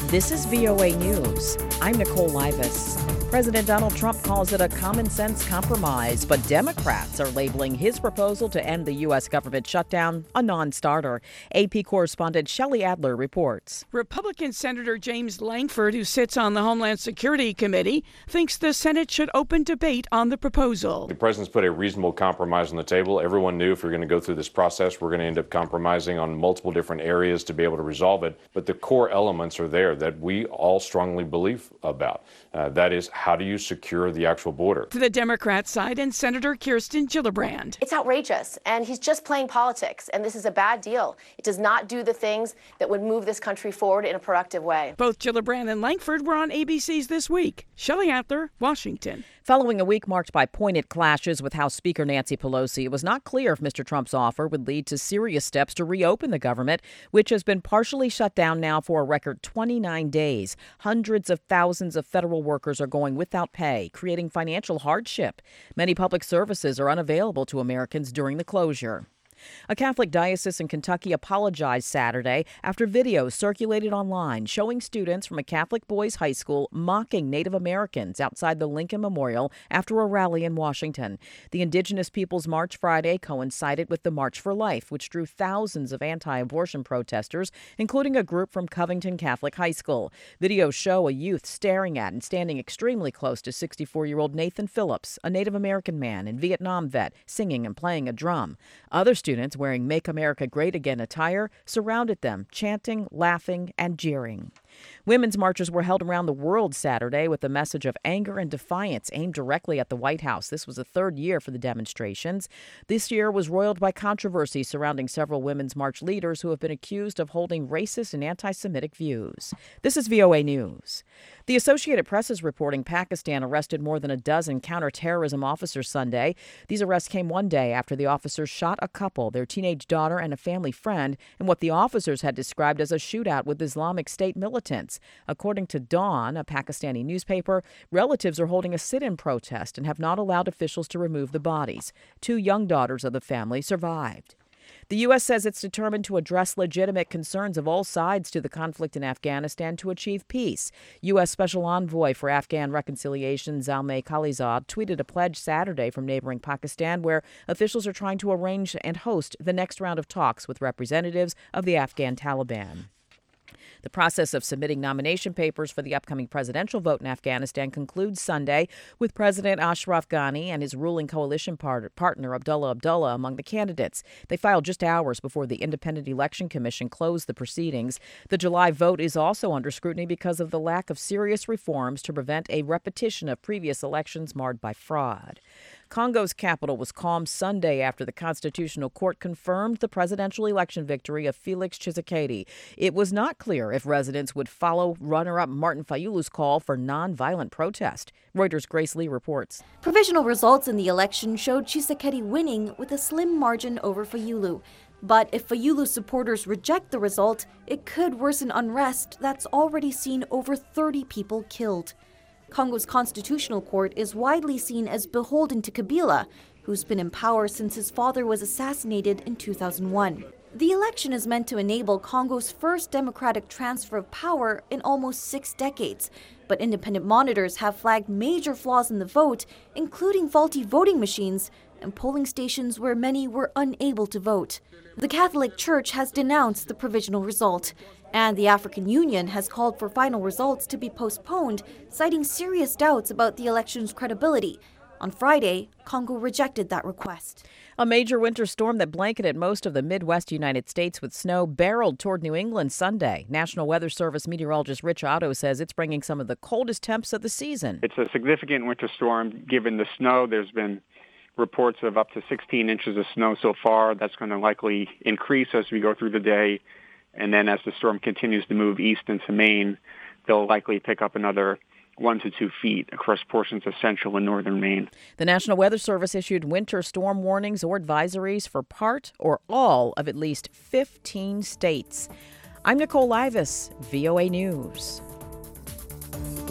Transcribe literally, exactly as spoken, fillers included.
This is V O A News. I'm Nicole Livas. President Donald Trump calls it a common sense compromise, but Democrats are labeling his proposal to end the U S government shutdown a non-starter. A P correspondent Shelley Adler reports. Republican Senator James Lankford, who sits on the Homeland Security Committee, thinks the Senate should open debate on the proposal. The president's put a reasonable compromise on the table. Everyone knew if we're going to go through this process, we're going to end up compromising on multiple different areas to be able to resolve it. But the core elements are there that we all strongly believe about. Uh, that is, how do you secure the actual border? To the Democrat side and Senator Kirsten Gillibrand. It's outrageous, and he's just playing politics, and this is a bad deal. It does not do the things that would move this country forward in a productive way. Both Gillibrand and Lankford were on A B C's This Week. Shelley Adler, Washington. Following a week marked by pointed clashes with House Speaker Nancy Pelosi, it was not clear if Mister Trump's offer would lead to serious steps to reopen the government, which has been partially shut down now for a record twenty-nine days. Hundreds of thousands of federal workers are going without pay, creating financial hardship. Many public services are unavailable to Americans during the closure. A Catholic diocese in Kentucky apologized Saturday after videos circulated online showing students from a Catholic boys' high school mocking Native Americans outside the Lincoln Memorial after a rally in Washington. The Indigenous Peoples March Friday coincided with the March for Life, which drew thousands of anti-abortion protesters, including a group from Covington Catholic High School. Videos show a youth staring at and standing extremely close to sixty-four-year-old Nathan Phillips, a Native American man and Vietnam vet, singing and playing a drum. Other students wearing Make America Great Again attire surrounded them, chanting, laughing, and jeering. Women's marches were held around the world Saturday with a message of anger and defiance aimed directly at the White House. This was the third year for the demonstrations. This year was roiled by controversy surrounding several Women's March leaders who have been accused of holding racist and anti-Semitic views. This is V O A News. The Associated Press is reporting Pakistan arrested more than a dozen counterterrorism officers Sunday. These arrests came one day after the officers shot a couple, their teenage daughter and a family friend, in what the officers had described as a shootout with Islamic State militants. According to Dawn, a Pakistani newspaper, relatives are holding a sit-in protest and have not allowed officials to remove the bodies. Two young daughters of the family survived. The U S says it's determined to address legitimate concerns of all sides to the conflict in Afghanistan to achieve peace. U S. Special Envoy for Afghan Reconciliation Zalmay Khalilzad tweeted a pledge Saturday from neighboring Pakistan where officials are trying to arrange and host the next round of talks with representatives of the Afghan Taliban. The process of submitting nomination papers for the upcoming presidential vote in Afghanistan concludes Sunday with President Ashraf Ghani and his ruling coalition part- partner Abdullah Abdullah among the candidates. They filed just hours before the Independent Election Commission closed the proceedings. The July vote is also under scrutiny because of the lack of serious reforms to prevent a repetition of previous elections marred by fraud. Congo's capital was calm Sunday after the Constitutional Court confirmed the presidential election victory of Felix Tshisekedi. It was not clear if residents would follow runner-up Martin Fayulu's call for nonviolent protest. Reuters' Grace Lee reports. Provisional results in the election showed Tshisekedi winning with a slim margin over Fayulu. But if Fayulu's supporters reject the result, it could worsen unrest that's already seen over thirty people killed. Congo's Constitutional Court is widely seen as beholden to Kabila, who's been in power since his father was assassinated in two thousand one. The election is meant to enable Congo's first democratic transfer of power in almost six decades, but independent monitors have flagged major flaws in the vote, including faulty voting machines and polling stations where many were unable to vote. The Catholic Church has denounced the provisional result, and the African Union has called for final results to be postponed, citing serious doubts about the election's credibility. On Friday, Congo rejected that request. A major winter storm that blanketed most of the Midwest United States with snow barreled toward New England Sunday. National Weather Service meteorologist Rich Otto says it's bringing some of the coldest temps of the season. It's a significant winter storm given the snow. There's been reports of up to sixteen inches of snow so far. That's going to likely increase as we go through the day. And then as the storm continues to move east into Maine, they'll likely pick up another one to two feet across portions of central and northern Maine. The National Weather Service issued winter storm warnings or advisories for part or all of at least fifteen states. I'm Nicole Livas, V O A News.